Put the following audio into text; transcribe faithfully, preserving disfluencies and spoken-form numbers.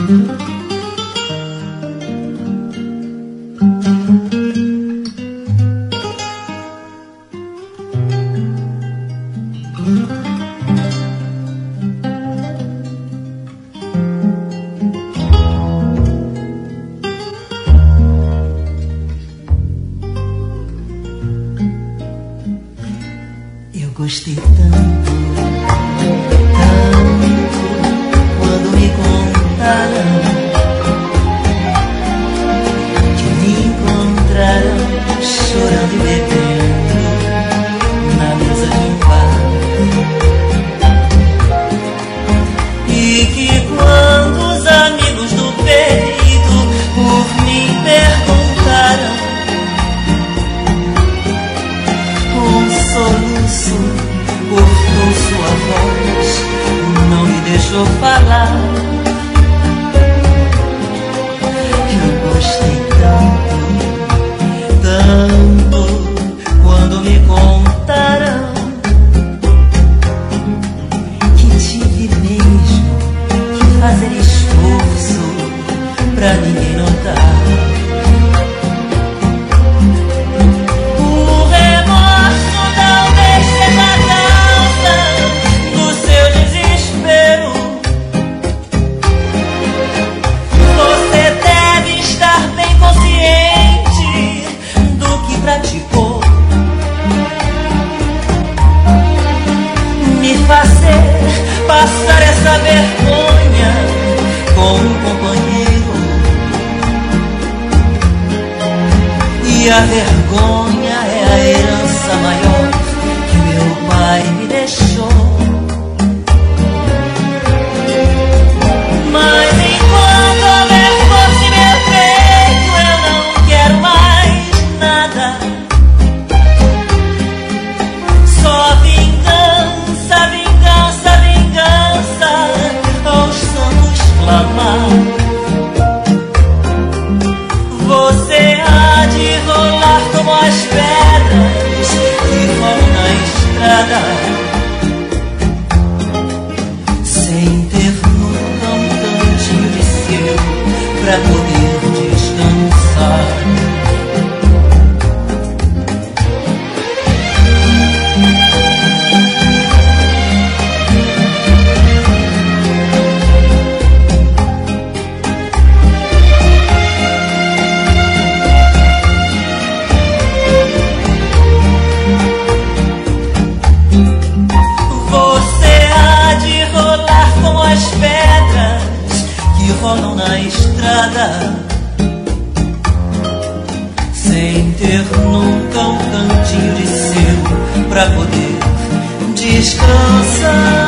Gostei tanto, tanto, quando me contaram que me encontraram chorando e bebendo na mesa de um bar. E que quando os amigos do peito por mim perguntaram, um soluço cortou sua voz, não me deixou falar. Eu gostei tanto, tanto, quando me contaram que tive mesmo que fazer esforço pra ninguém notar. Praticou me fazer passar essa vergonha com um companheiro, e a vergonha é a herança maior que meu pai me deixou. Mas enquanto houver força em meu peito, eu não quero mais nada. Só vingança, vingança, vingança, aos santos clamar. Você há de rolar como as pedras que rolam na estrada, sem ter nunca um cantinho de seu pra poder descansar. As pedras que rolam na estrada, sem ter nunca um cantinho de seu pra poder descansar.